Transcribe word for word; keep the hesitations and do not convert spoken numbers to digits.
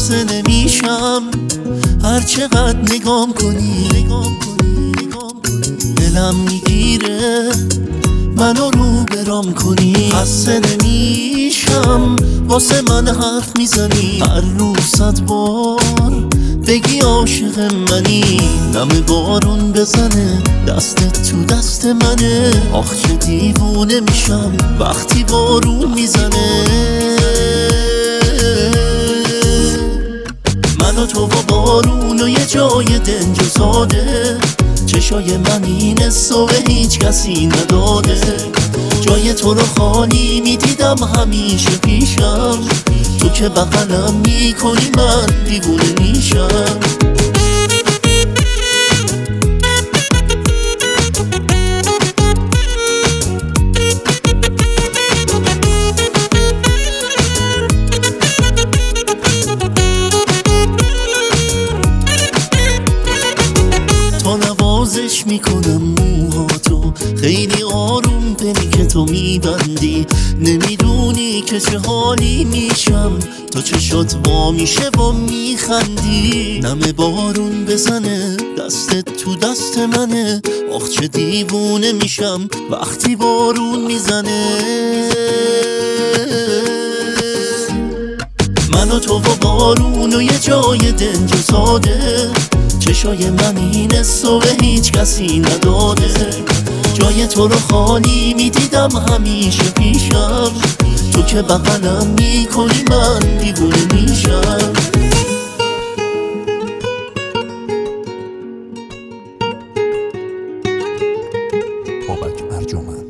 خسته نمیشم هر چقدر نگام کنی. دلم میگیره منو رو برام کنی. خسته نمیشم واسه من حرف میزنی، هر روز صد بار بگی عاشق منی. نم بارون بزنه دستت تو دست منه، آخ چه دیوونه میشم وقتی بارون میزنه. من و تو و بارون و یه جای دنج و ساده، چشای من این حسو به هیچ کسی نداده. جای تو رو خالی میدیدم همیشه پیشم، تو که بغلم میکنی من دیوونه میشم. تا نوازش میکنم موهاتو، خیلی آروم دلی که تو میبندی. نمیدونی که چه حالی میشم تا چشات وا میشه و میخندی. نم بارون بزنه دستت تو دست منه، آخ چه دیوونه میشم وقتی بارون میزنه. من و تو و بارون و یه جای دنج و ساده، چشای من این حسو به هیچ کسی نداده. جای تو رو خالی میدیدم همیشه پیشم، تو که بغلم میکنی من دیوونه میشم. بابک ارجمند.